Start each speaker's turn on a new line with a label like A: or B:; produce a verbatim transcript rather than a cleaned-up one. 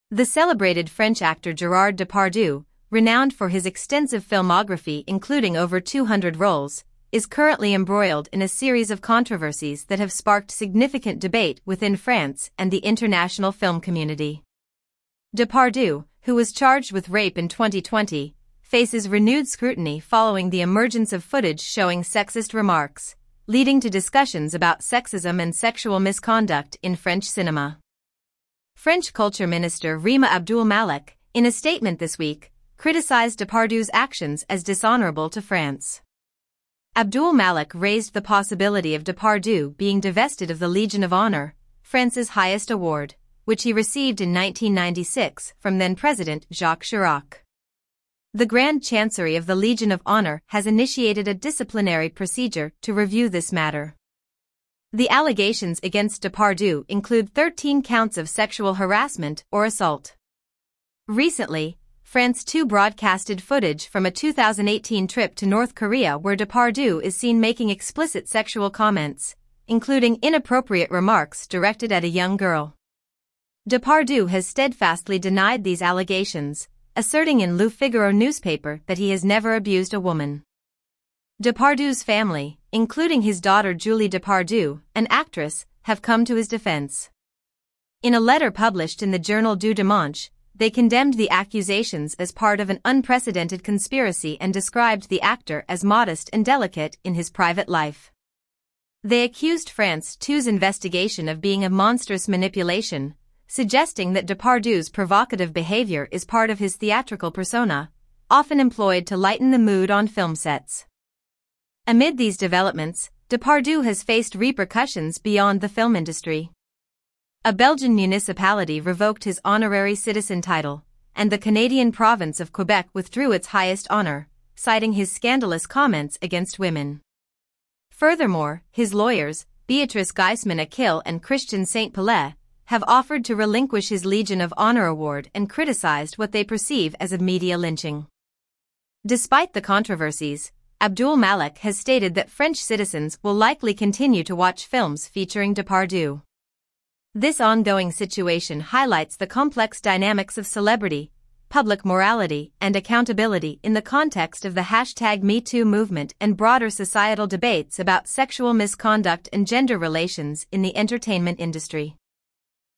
A: The celebrated French actor Gerard Depardieu, renowned for his extensive filmography including over two hundred roles, is currently embroiled in a series of controversies that have sparked significant debate within France and the international film community. Depardieu, who was charged with rape in twenty twenty, faces renewed scrutiny following the emergence of footage showing sexist remarks, leading to discussions about sexism and sexual misconduct in French cinema. French Culture Minister Rima Abdul Malek, in a statement this week, criticized Depardieu's actions as dishonorable to France. Abdul Malek raised the possibility of Depardieu being divested of the Legion of Honor, France's highest award, which he received in nineteen ninety-six from then-President Jacques Chirac. The Grand Chancery of the Legion of Honor has initiated a disciplinary procedure to review this matter. The allegations against Depardieu include thirteen counts of sexual harassment or assault. Recently, France two broadcasted footage from a two thousand eighteen trip to North Korea where Depardieu is seen making explicit sexual comments, including inappropriate remarks directed at a young girl. Depardieu has steadfastly denied these allegations, asserting in Le Figaro newspaper that he has never abused a woman. Depardieu's family, including his daughter Julie Depardieu, an actress, have come to his defense. In a letter published in the journal Du Dimanche, they condemned the accusations as part of an unprecedented conspiracy and described the actor as modest and delicate in his private life. They accused France two's investigation of being a monstrous manipulation, suggesting that Depardieu's provocative behavior is part of his theatrical persona, often employed to lighten the mood on film sets. Amid these developments, Depardieu has faced repercussions beyond the film industry. A Belgian municipality revoked his honorary citizen title, and the Canadian province of Quebec withdrew its highest honor, citing his scandalous comments against women. Furthermore, his lawyers, Beatrice Geisman-Achille and Christian Saint-Pellet, have offered to relinquish his Legion of Honor award and criticized what they perceive as a media lynching. Despite the controversies, Abdul Malek has stated that French citizens will likely continue to watch films featuring Depardieu. This ongoing situation highlights the complex dynamics of celebrity, public morality, and accountability in the context of the hashtag MeToo movement and broader societal debates about sexual misconduct and gender relations in the entertainment industry.